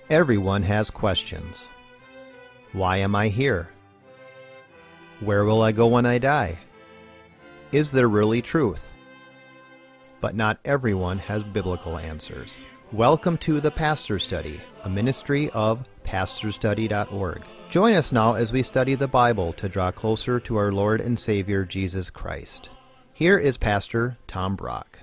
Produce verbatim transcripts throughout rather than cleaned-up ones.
Everyone has questions. Why am I here? Where will I go when I die? Is there really truth? But not everyone has biblical answers. Welcome to the Pastor Study, a ministry of pastor study dot org. Join us now as we study the Bible to draw closer to our Lord and Savior Jesus Christ. Here is Pastor Tom Brock.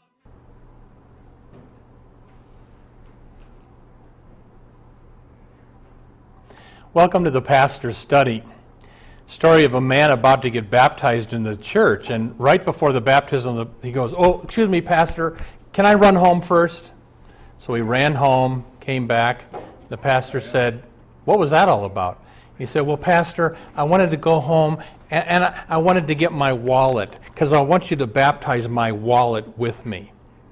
Welcome to the Pastor's Study. Story of a man about to get baptized in the church, and right before the baptism, he goes, "Oh, excuse me, Pastor, can I run home first?" So he ran home, came back. The pastor said, "What was that all about?" He said, "Well, Pastor, I wanted to go home, and, and I, I wanted to get my wallet, because I want you to baptize my wallet with me."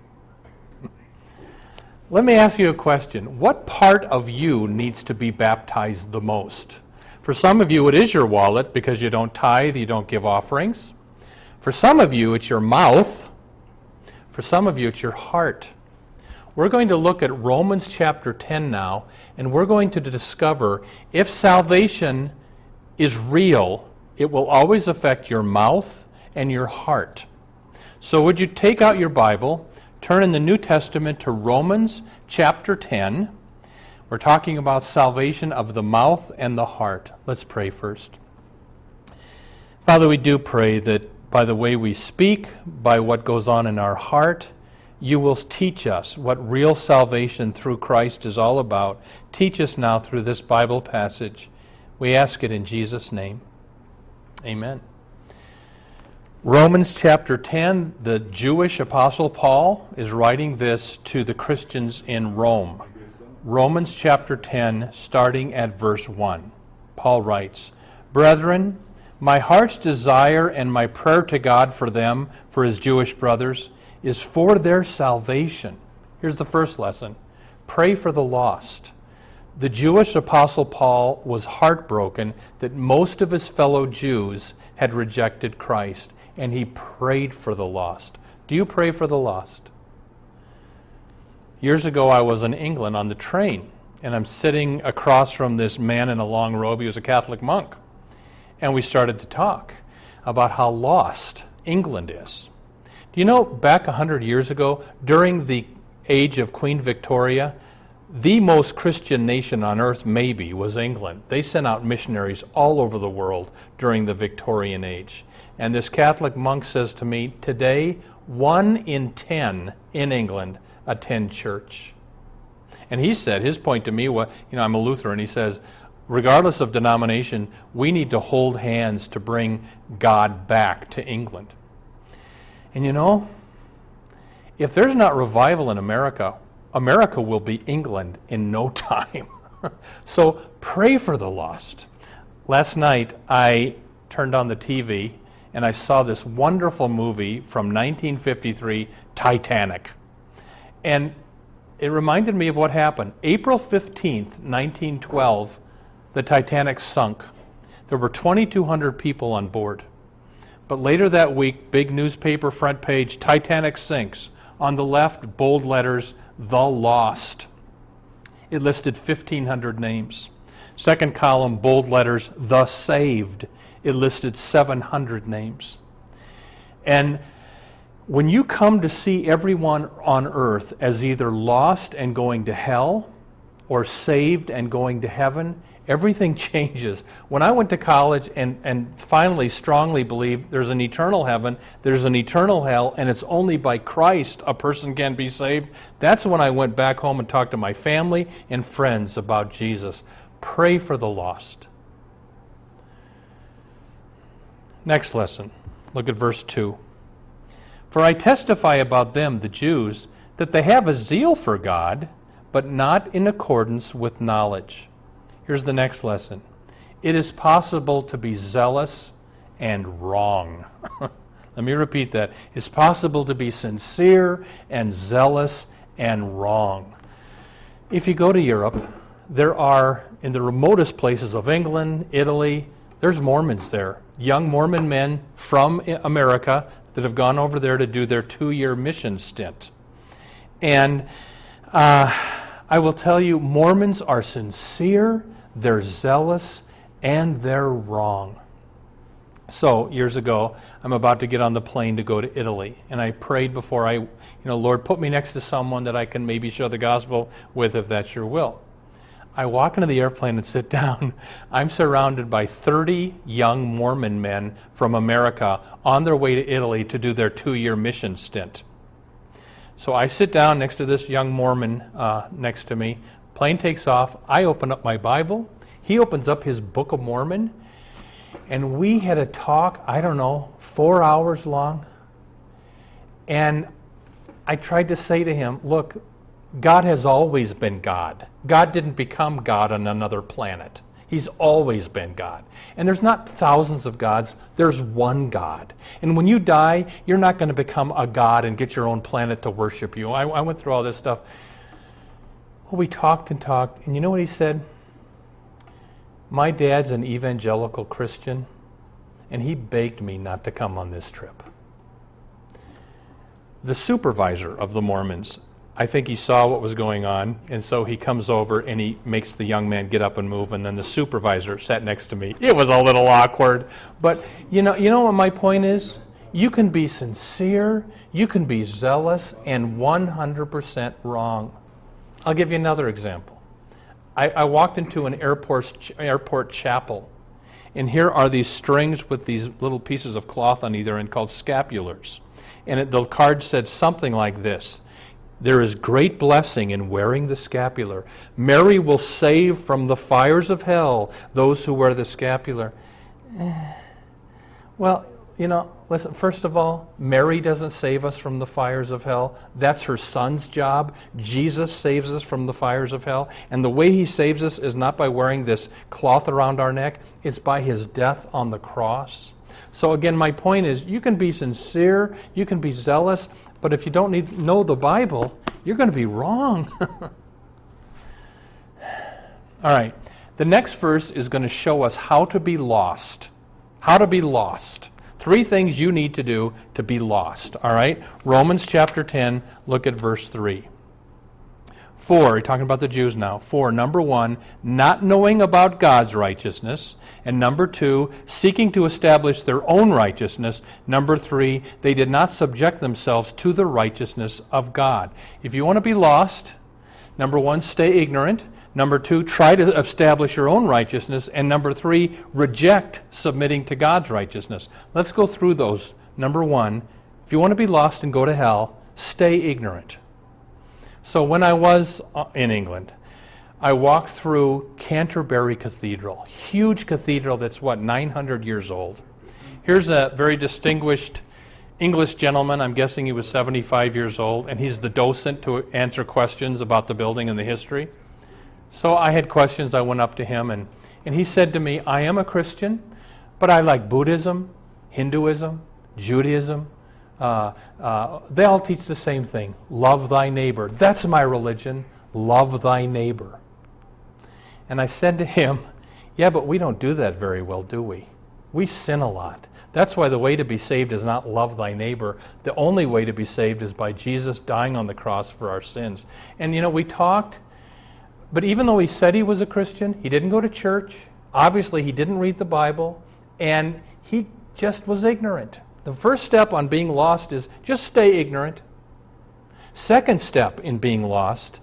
Let me ask you a question. What part of you needs to be baptized the most? For some of you, it is your wallet because you don't tithe, you don't give offerings. For some of you, it's your mouth. For some of you, it's your heart. We're going to look at Romans chapter ten now, and we're going to discover if salvation is real, it will always affect your mouth and your heart. So would you take out your Bible, turn in the New Testament to Romans chapter ten. We're talking about salvation of the mouth and the heart. Let's pray first. Father, we do pray that by the way we speak, by what goes on in our heart, you will teach us what real salvation through Christ is all about. Teach us now through this Bible passage. We ask it in Jesus' name. Amen. Romans chapter ten, the Jewish apostle Paul is writing this to the Christians in Rome. Romans chapter ten, starting at verse one. Paul writes, "Brethren, my heart's desire and my prayer to God for them, for his Jewish brothers, is for their salvation." Here's the first lesson. Pray for the lost. The Jewish apostle Paul was heartbroken that most of his fellow Jews had rejected Christ, and he prayed for the lost. Do you pray for the lost? Years ago, I was in England on the train, and I'm sitting across from this man in a long robe. He was a Catholic monk. And we started to talk about how lost England is. Do you know, back one hundred years ago, during the age of Queen Victoria, the most Christian nation on earth, maybe, was England. They sent out missionaries all over the world during the Victorian age. And this Catholic monk says to me, today, one in ten in England attend church. And he said, his point to me was, you know, I'm a Lutheran, he says, regardless of denomination, we need to hold hands to bring God back to England. And you know, if there's not revival in America, America will be England in no time. So pray for the lost. Last night, I turned on the T V and I saw this wonderful movie from nineteen fifty-three, Titanic. And it reminded me of what happened. April fifteenth, nineteen twelve, the Titanic sunk. There were twenty-two hundred people on board. But later that week, big newspaper front page, Titanic sinks. On the left, bold letters, The Lost. It listed fifteen hundred names. Second column, bold letters, The Saved. It listed seven hundred names. And when you come to see everyone on earth as either lost and going to hell or saved and going to heaven, everything changes. When I went to college and, and finally strongly believed there's an eternal heaven, there's an eternal hell, and it's only by Christ a person can be saved, that's when I went back home and talked to my family and friends about Jesus. Pray for the lost. Next lesson. Look at verse two. "For I testify about them, the Jews, that they have a zeal for God, but not in accordance with knowledge." Here's the next lesson. It is possible to be zealous and wrong. Let me repeat that. It's possible to be sincere and zealous and wrong. If you go to Europe, there are, in the remotest places of England, Italy, there's Mormons there. Young Mormon men from America that have gone over there to do their two-year mission stint. And uh, I will tell you, Mormons are sincere, they're zealous, and they're wrong. So, years ago, I'm about to get on the plane to go to Italy, and I prayed before I, you know, Lord, put me next to someone that I can maybe share the gospel with if that's your will. I walk into the airplane and sit down. I'm surrounded by thirty young Mormon men from America on their way to Italy to do their two-year mission stint. So I sit down next to this young Mormon uh, next to me. Plane takes off. I open up my Bible. He opens up his Book of Mormon. And we had a talk, I don't know, four hours long. And I tried to say to him, look, God has always been God. God didn't become God on another planet. He's always been God. And there's not thousands of gods. There's one God. And when you die, you're not going to become a god and get your own planet to worship you. I, I went through all this stuff. Well, we talked and talked. And you know what he said? My dad's an evangelical Christian, and he begged me not to come on this trip. The supervisor of the Mormons, I think he saw what was going on, and so he comes over and he makes the young man get up and move, and then the supervisor sat next to me. It was a little awkward, but you know, you know what my point is? You can be sincere, you can be zealous, and one hundred percent wrong. I'll give you another example. I, I walked into an airport, airport chapel, and here are these strings with these little pieces of cloth on either end called scapulars. And it, the card said something like this: there is great blessing in wearing the scapular. Mary will save from the fires of hell those who wear the scapular. Well, you know, listen, first of all, Mary doesn't save us from the fires of hell. That's her son's job. Jesus saves us from the fires of hell. And the way he saves us is not by wearing this cloth around our neck. It's by his death on the cross. So again, my point is, you can be sincere, you can be zealous, but if you don't need, know the Bible, you're going to be wrong. All right. The next verse is going to show us how to be lost. How to be lost. Three things you need to do to be lost. All right? Romans chapter ten, look at verse three. Four, we're talking about the Jews now. Four, number one, not knowing about God's righteousness. And number two, seeking to establish their own righteousness. Number three, they did not subject themselves to the righteousness of God. If you want to be lost, number one, stay ignorant. Number two, try to establish your own righteousness. And number three, reject submitting to God's righteousness. Let's go through those. Number one, if you want to be lost and go to hell, stay ignorant. So when I was in England, I walked through Canterbury Cathedral, huge cathedral that's, what, nine hundred years old. Here's a very distinguished English gentleman. I'm guessing he was seventy-five years old, and he's the docent to answer questions about the building and the history. So I had questions. I went up to him, and, and he said to me, I am a Christian, but I like Buddhism, Hinduism, Judaism. Uh, uh, they all teach the same thing. Love thy neighbor. That's my religion. Love thy neighbor. And I said to him, yeah, but we don't do that very well, do we? We sin a lot. That's why the way to be saved is not love thy neighbor. The only way to be saved is by Jesus dying on the cross for our sins. And, you know, we talked. But even though he said he was a Christian, he didn't go to church. Obviously, he didn't read the Bible, and he just was ignorant. The first step on being lost is just stay ignorant. Second step in being lost,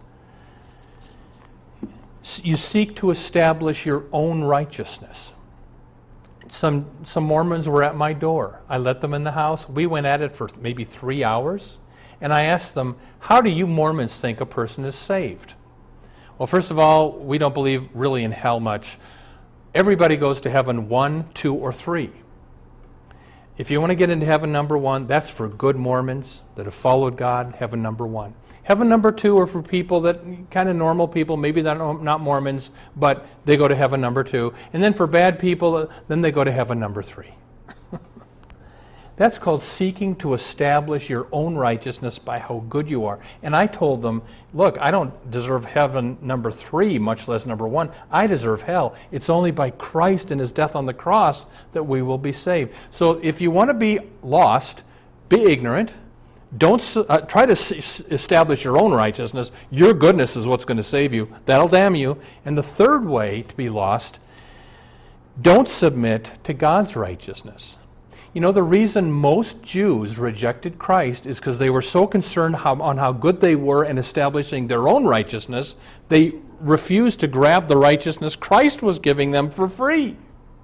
you seek to establish your own righteousness. Some, some Mormons were at my door. I let them in the house. We went at it for maybe three hours, and I asked them, how do you Mormons think a person is saved? Well, first of all, we don't believe really in hell much. Everybody goes to heaven one, two, or three. If you want to get into heaven number one, that's for good Mormons that have followed God, heaven number one. Heaven number two are for people that, kind of normal people, maybe they're not Mormons, but they go to heaven number two. And then for bad people, then they go to heaven number three. That's called seeking to establish your own righteousness by how good you are. And I told them, look, I don't deserve heaven number three, much less number one. I deserve hell. It's only by Christ and his death on the cross that we will be saved. So if you want to be lost, be ignorant, Don't uh, try to s- establish your own righteousness. Your goodness is what's going to save you. That'll damn you. And the third way to be lost, don't submit to God's righteousness. You know, the reason most Jews rejected Christ is because they were so concerned how, on how good they were in establishing their own righteousness, they refused to grab the righteousness Christ was giving them for free.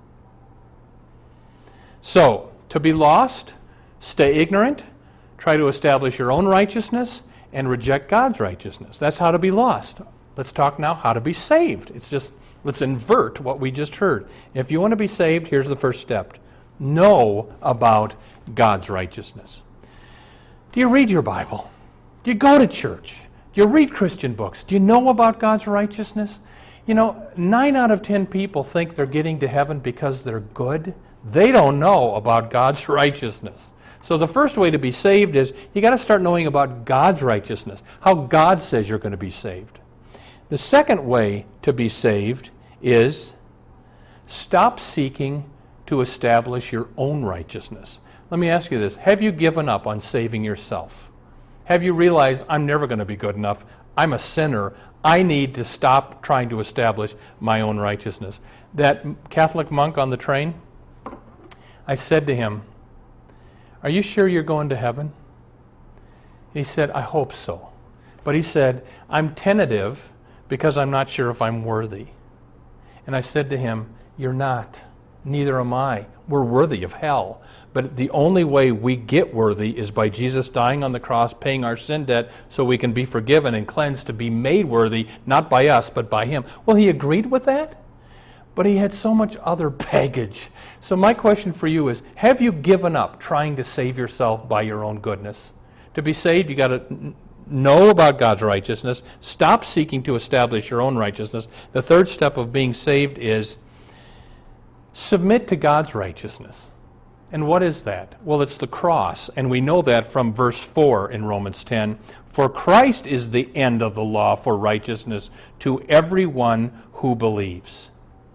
So, to be lost, stay ignorant, try to establish your own righteousness, and reject God's righteousness. That's how to be lost. Let's talk now how to be saved. It's just, let's invert what we just heard. If you want to be saved, here's the first step. Know about God's righteousness. Do you read your Bible? Do you go to church? Do you read Christian books? Do you know about God's righteousness? You know, nine out of ten people think they're getting to heaven because they're good. They don't know about God's righteousness. So the first way to be saved is you got to start knowing about God's righteousness, how God says you're going to be saved. The second way to be saved is stop seeking to establish your own righteousness. Let me ask you this. Have you given up on saving yourself? Have you realized, I'm never going to be good enough? I'm a sinner. I need to stop trying to establish my own righteousness. That Catholic monk on the train, I said to him, are you sure you're going to heaven? He said, I hope so. But he said, I'm tentative because I'm not sure if I'm worthy. And I said to him, you're not. Neither am I. We're worthy of hell. But the only way we get worthy is by Jesus dying on the cross, paying our sin debt so we can be forgiven and cleansed to be made worthy, not by us, but by him. Well, he agreed with that, but he had so much other baggage. So my question for you is, have you given up trying to save yourself by your own goodness? To be saved, you got to know about God's righteousness. Stop seeking to establish your own righteousness. The third step of being saved is submit to God's righteousness. And what is that? Well, it's the cross, and we know that from verse four in Romans ten. For Christ is the end of the law for righteousness to everyone who believes.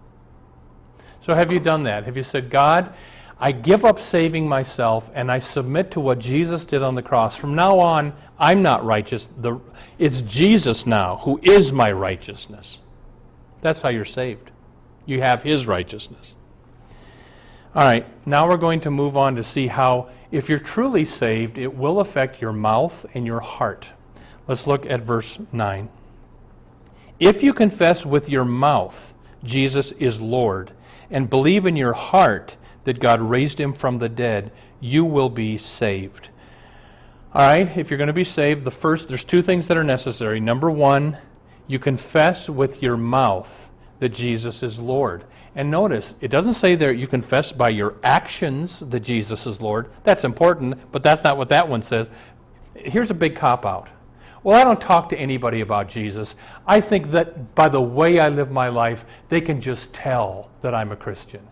So have you done that? Have you said, God, I give up saving myself, and I submit to what Jesus did on the cross. From now on, I'm not righteous. The, it's Jesus now who is my righteousness. That's how you're saved. You have his righteousness. All right, now we're going to move on to see how, if you're truly saved, it will affect your mouth and your heart. Let's look at verse nine. If you confess with your mouth Jesus is Lord, and believe in your heart that God raised him from the dead, you will be saved. All right, if you're going to be saved, the first, there's two things that are necessary. Number one, you confess with your mouth that Jesus is Lord. And notice, it doesn't say there you confess by your actions that Jesus is Lord. That's important, but that's not what that one says. Here's a big cop-out. Well, I don't talk to anybody about Jesus. I think that by the way I live my life, they can just tell that I'm a Christian.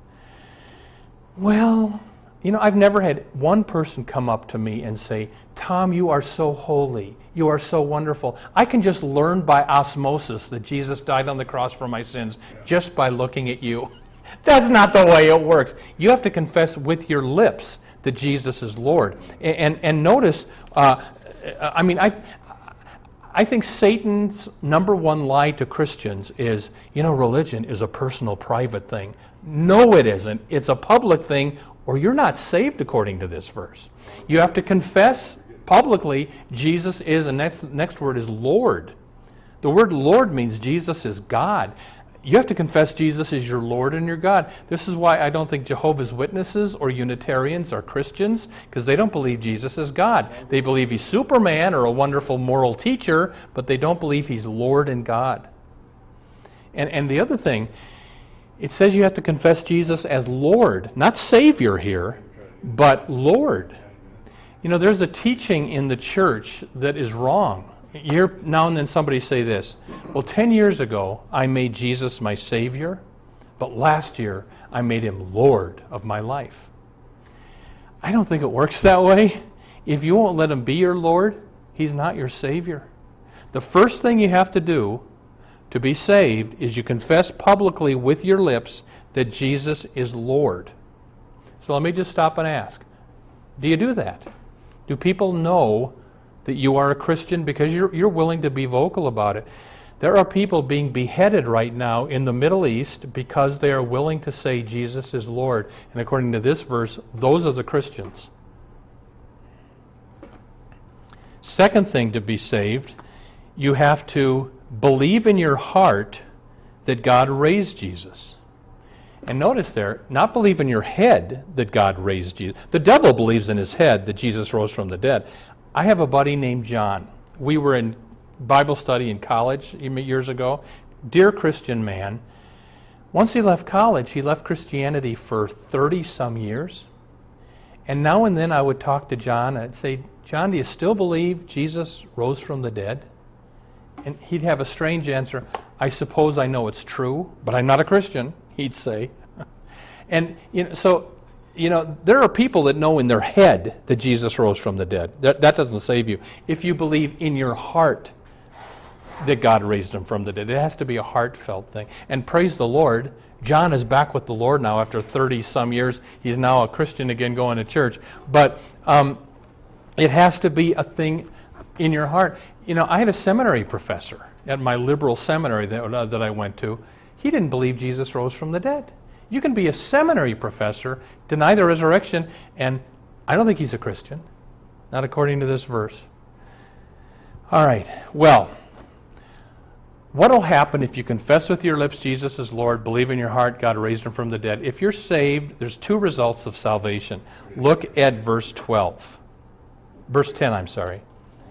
Well, you know, I've never had one person come up to me and say, Tom, you are so holy. You are so wonderful. I can just learn by osmosis that Jesus died on the cross for my sins just by looking at you. That's not the way it works. You have to confess with your lips that Jesus is Lord. And, and, and notice, uh, I mean, I, I think Satan's number one lie to Christians is, you know, religion is a personal, private thing. No, it isn't. It's a public thing, or you're not saved according to this verse. You have to confess publicly Jesus is, and next next word is Lord. The word Lord means Jesus is God. You have to confess Jesus is your Lord and your God. This is why I don't think Jehovah's Witnesses or Unitarians are Christians, because they don't believe Jesus is God. They believe he's Superman or a wonderful moral teacher, but they don't believe he's Lord and God. And, and the other thing, it says you have to confess Jesus as Lord, not Savior here, but Lord. You know, there's a teaching in the church that is wrong. You hear now and then somebody say this, well, ten years ago, I made Jesus my Savior, but last year, I made him Lord of my life. I don't think it works that way. If you won't let him be your Lord, he's not your Savior. The first thing you have to do to be saved is you confess publicly with your lips that Jesus is Lord. So let me just stop and ask, do you do that? Do people know that you are a Christian? Because you're, you're willing to be vocal about it. There are people being beheaded right now in the Middle East because they are willing to say Jesus is Lord. And according to this verse, those are the Christians. Second thing to be saved, you have to believe in your heart that God raised Jesus. And notice there, not believe in your head that God raised Jesus. The devil believes in his head that Jesus rose from the dead. I have a buddy named John. We were in Bible study in college years ago. Dear Christian man. Once he left college, he left Christianity for thirty-some years. And now and then I would talk to John and I'd say, John, do you still believe Jesus rose from the dead? And he'd have a strange answer. I suppose I know it's true, but I'm not a Christian, he'd say. And you know, so, you know, there are people that know in their head that Jesus rose from the dead. That, that doesn't save you. If you believe in your heart that God raised him from the dead, it has to be a heartfelt thing. And praise the Lord, John is back with the Lord now after thirty-some years. He's now a Christian again going to church. But um, it has to be a thing in your heart. You know, I had a seminary professor at my liberal seminary that, uh, that I went to. He didn't believe Jesus rose from the dead. You can be a seminary professor, deny the resurrection, and I don't think he's a Christian, not according to this verse. All right, well, what will happen if you confess with your lips Jesus is Lord, believe in your heart God raised him from the dead? If you're saved, there's two results of salvation. Look at verse twelve. Verse ten, I'm sorry.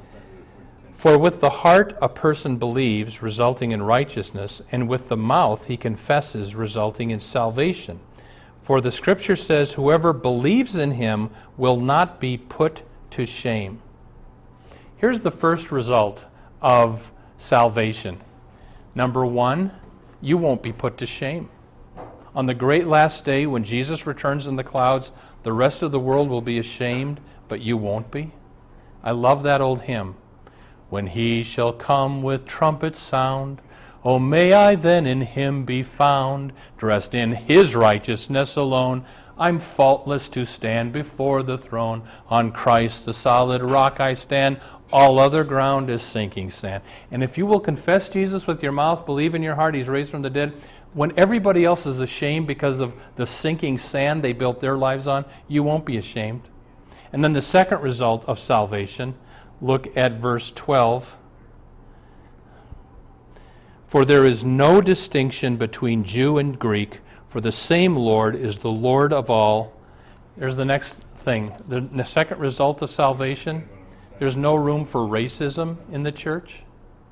For with the heart a person believes, resulting in righteousness, and with the mouth he confesses, resulting in salvation. For the Scripture says, whoever believes in him will not be put to shame. Here's the first result of salvation. Number one, you won't be put to shame. On the great last day, when Jesus returns in the clouds, the rest of the world will be ashamed, but you won't be. I love that old hymn. When he shall come with trumpet sound, oh, may I then in him be found, dressed in his righteousness alone. I'm faultless to stand before the throne. On Christ the solid rock I stand. All other ground is sinking sand. And if you will confess Jesus with your mouth, believe in your heart he's raised from the dead, when everybody else is ashamed because of the sinking sand they built their lives on, you won't be ashamed. And then the second result of salvation, look at verse twelve. For there is no distinction between Jew and Greek, for the same Lord is the Lord of all. There's the next thing. The, the second result of salvation, there's no room for racism in the church.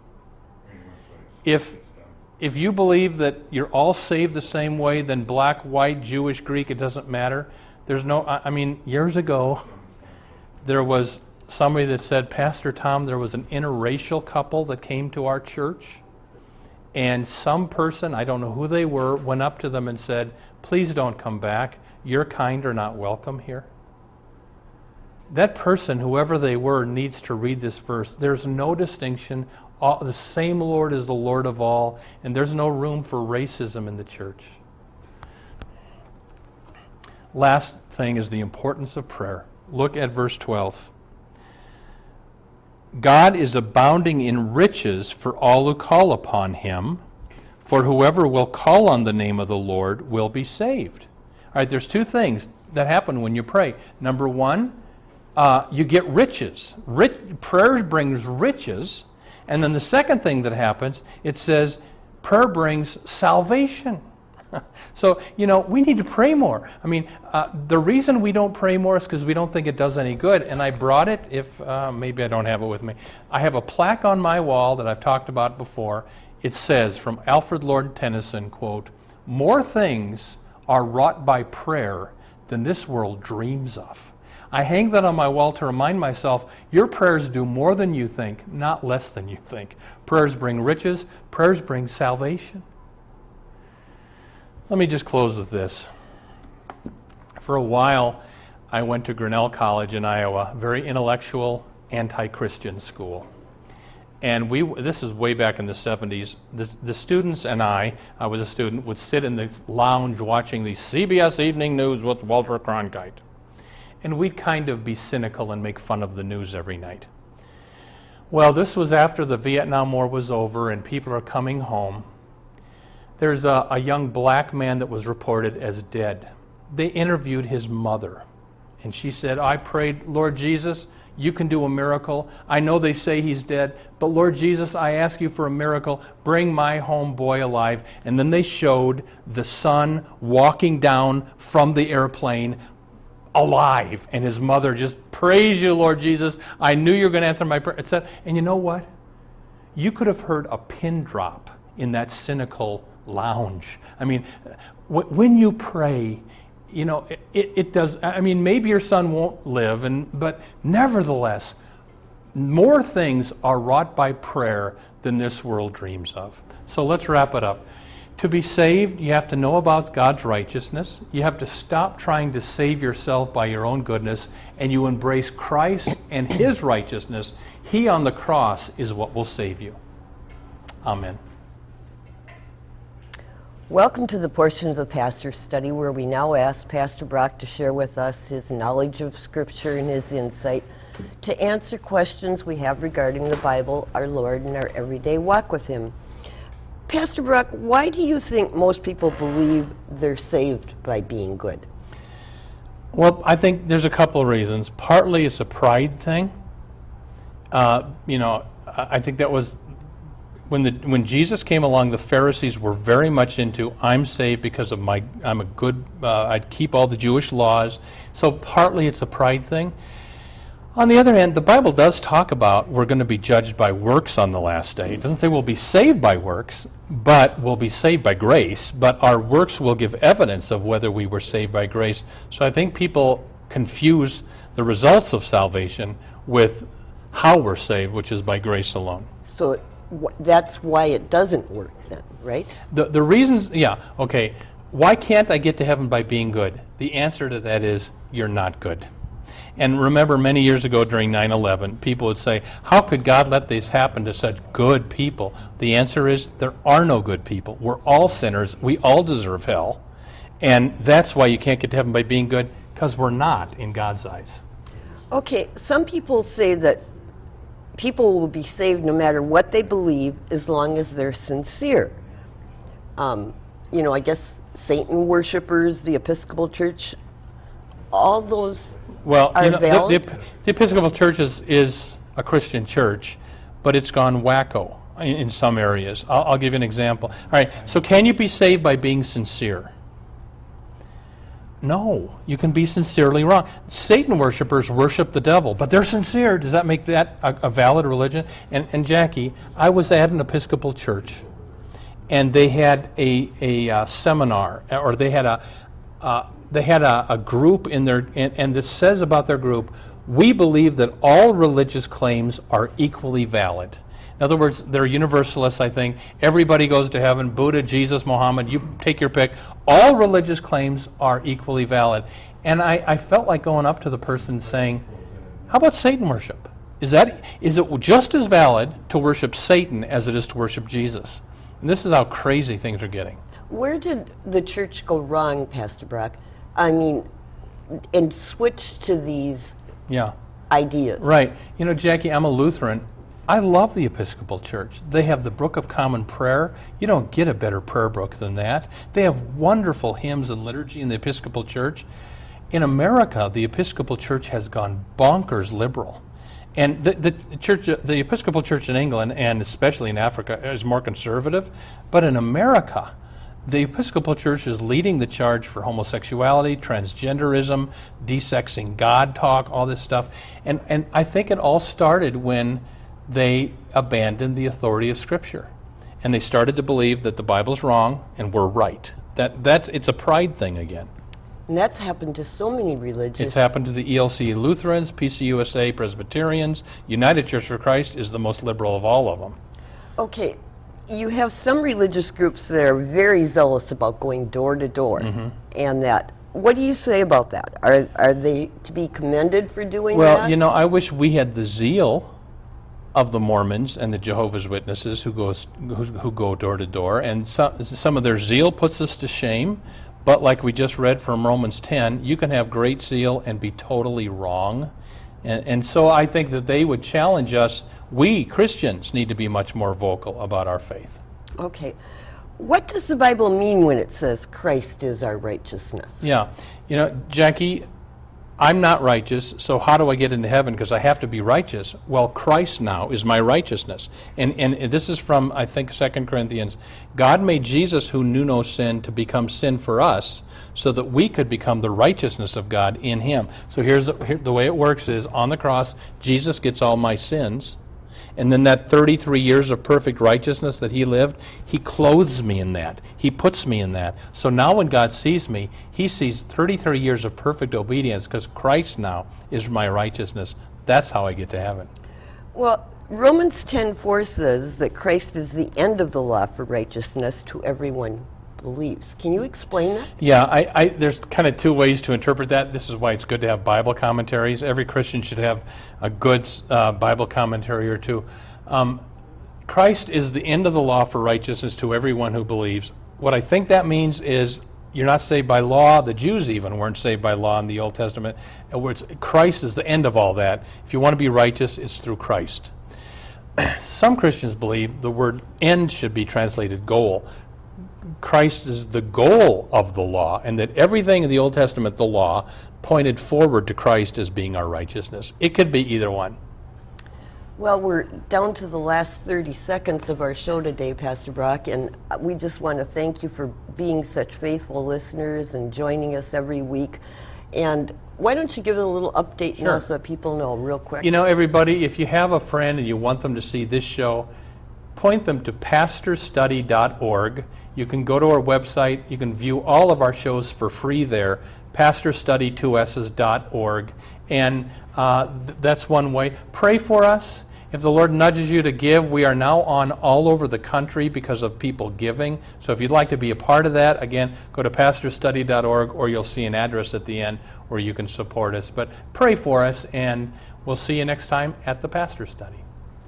If, if you believe that you're all saved the same way, then black, white, Jewish, Greek, it doesn't matter. There's no, I, I mean, years ago, there was somebody that said, Pastor Tom, there was an interracial couple that came to our church, and some person, I don't know who they were, went up to them and said, please don't come back. Your kind are not welcome here. That person, whoever they were, needs to read this verse. There's no distinction. All, the same Lord is the Lord of all, and there's no room for racism in the church. Last thing is the importance of prayer. Look at verse twelve. God is abounding in riches for all who call upon him, for whoever will call on the name of the Lord will be saved. All right, there's two things that happen when you pray. Number one, uh, you get riches. Rich, prayer brings riches. And then the second thing that happens, it says prayer brings salvation. So, you know, we need to pray more. I mean, uh, the reason we don't pray more is because we don't think it does any good. And I brought it, if uh, maybe I don't have it with me. I have a plaque on my wall that I've talked about before. It says, from Alfred Lord Tennyson, quote, more things are wrought by prayer than this world dreams of. I hang that on my wall to remind myself, your prayers do more than you think, not less than you think. Prayers bring riches. Prayers bring salvation. Let me just close with this. For a while, I went to Grinnell College in Iowa, very intellectual, anti-Christian school. And we, this is way back in the seventies, the, the students and I, I was a student, would sit in the lounge watching the C B S Evening News with Walter Cronkite. and we'd kind of be cynical and make fun of the news every night. Well, this was after the Vietnam War was over and people are coming home. There's a, a young black man that was reported as dead. They interviewed his mother, and she said, I prayed, Lord Jesus, you can do a miracle. I know they say he's dead, but Lord Jesus, I ask you for a miracle. Bring my homeboy alive. And then they showed the son walking down from the airplane alive, and his mother just, praise you, Lord Jesus. I knew you were going to answer my prayer, et cetera. And you know what? You could have heard a pin drop in that cynical lounge. I mean, w- when you pray, you know, it, it does, I mean, maybe your son won't live, and but nevertheless, more things are wrought by prayer than this world dreams of. So let's wrap it up. To be saved, you have to know about God's righteousness. You have to stop trying to save yourself by your own goodness, and you embrace Christ and His righteousness. He on the cross is what will save you. Amen. Welcome to the portion of the Pastor's Study where we now ask Pastor Brock to share with us his knowledge of Scripture and his insight to answer questions we have regarding the Bible, our Lord, and our everyday walk with Him. Pastor Brock, why do you think most people believe they're saved by being good? Well, I think there's a couple of reasons. Partly it's a pride thing. Uh, you know, I think that was when the when Jesus came along, the Pharisees were very much into, I'm saved because of my, I'm a good, uh, I'd keep all the Jewish laws. So partly it's a pride thing. On the other hand, the Bible does talk about we're going to be judged by works on the last day. It doesn't say we'll be saved by works, but we'll be saved by grace. But our works will give evidence of whether we were saved by grace. So I think people confuse the results of salvation with how we're saved, which is by grace alone. So it, wh- that's why it doesn't work then, right? The the reasons, yeah, okay. Why can't I get to heaven by being good? The answer to that is you're not good. And remember, many years ago during nine eleven, people would say, how could God let this happen to such good people? The answer is there are no good people. We're all sinners. We all deserve hell. And that's why you can't get to heaven by being good, because we're not in God's eyes. Okay, some people say that people will be saved no matter what they believe as long as they're sincere. Um, you know, I guess Satan worshipers, the Episcopal Church, all those Well, are you know, valid? the, the, the Episcopal Church is, is a Christian church, but it's gone wacko in, in some areas. I'll, I'll give you an example. All right, so can you be saved by being sincere? No, you can be sincerely wrong. Satan worshipers worship the devil, but they're sincere. Does that make that a, a valid religion? And, and Jackie, I was at an Episcopal church, and they had a, a uh, seminar, or they had a uh, they had a, a group in their, and, and this says about their group, we believe that all religious claims are equally valid. In other words, they're universalists, I think. Everybody goes to heaven. Buddha, Jesus, Muhammad, you take your pick. All religious claims are equally valid. And I, I felt like going up to the person saying, how about Satan worship? Is that is it just as valid to worship Satan as it is to worship Jesus? And this is how crazy things are getting. Where did the church go wrong, Pastor Brock? I mean, and switch to these Yeah. ideas. Right. You know, Jackie, I'm a Lutheran. I love the Episcopal Church. They have the Book of Common Prayer. You don't get a better prayer book than that. They have wonderful hymns and liturgy in the Episcopal Church. In America, the Episcopal Church has gone bonkers liberal. And the, the church, the Episcopal Church in England, and especially in Africa, is more conservative. But in America, the Episcopal Church is leading the charge for homosexuality, transgenderism, desexing God talk, all this stuff. And and I think it all started when they abandoned the authority of Scripture. And they started to believe that the Bible's wrong and we're right. That that's it's a pride thing again. And that's happened to so many religious... It's happened to the E L C Lutherans, P C U S A Presbyterians. United Church for Christ is the most liberal of all of them. Okay, you have some religious groups that are very zealous about going door to door, Mm-hmm. and that. What do you say about that? Are are they to be commended for doing Well, that? you know, I wish we had the zeal of the Mormons and the Jehovah's Witnesses who goes who, who go door to door, and some some of their zeal puts us to shame. But like we just read from Romans ten, you can have great zeal and be totally wrong. And, and so I think that they would challenge us. We, Christians, need to be much more vocal about our faith. Okay. What does the Bible mean when it says Christ is our righteousness? Yeah. You know, Jackie, I'm not righteous, so how do I get into heaven? Because I have to be righteous. Well, Christ now is my righteousness. And, and this is from, I think, Second Corinthians. God made Jesus, who knew no sin, to become sin for us, so that we could become the righteousness of God in him. So here's the, here, the way it works is, on the cross, Jesus gets all my sins. And then that thirty-three years of perfect righteousness that he lived, he clothes me in that. He puts me in that. So now when God sees me, he sees thirty-three years of perfect obedience, because Christ now is my righteousness. That's how I get to heaven. Well, Romans ten four says that Christ is the end of the law for righteousness to everyone believes. Can you explain that? Yeah, I, I, there's kind of two ways to interpret that. This is why it's good to have Bible commentaries. Every Christian should have a good uh, Bible commentary or two. Um, Christ is the end of the law for righteousness to everyone who believes. What I think that means is you're not saved by law. The Jews even weren't saved by law in the Old Testament. It's, Christ is the end of all that. If you want to be righteous, it's through Christ. Some Christians believe the word end should be translated goal. Christ is the goal of the law, and that everything in the Old Testament, the law, pointed forward to Christ as being our righteousness. It could be either one. Well, we're down to the last thirty seconds of our show today, Pastor Brock, and we just want to thank you for being such faithful listeners and joining us every week. And why don't you give a little update Sure. now so that people know real quick? You know, everybody, if you have a friend and you want them to see this show, point them to pastor study dot org. You can go to our website. You can view all of our shows for free there, pastor study two s dot org. And uh, th- that's one way. Pray for us. If the Lord nudges you to give, we are now on all over the country because of people giving. So if you'd like to be a part of that, again, go to pastor study dot org, or you'll see an address at the end where you can support us. But pray for us, and we'll see you next time at the Pastor Study.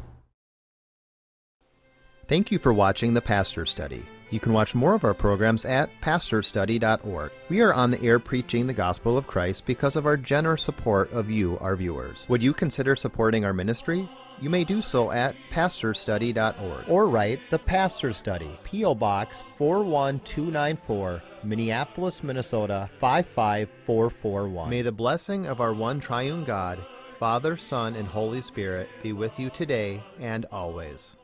Thank you for watching The Pastor Study. You can watch more of our programs at pastor study dot org. We are on the air preaching the gospel of Christ because of our generous support of you, our viewers. Would you consider supporting our ministry? You may do so at pastor study dot org. Or write The Pastor Study, P O Box four one two nine four, Minneapolis, Minnesota five five four four one. May the blessing of our one triune God, Father, Son, and Holy Spirit be with you today and always.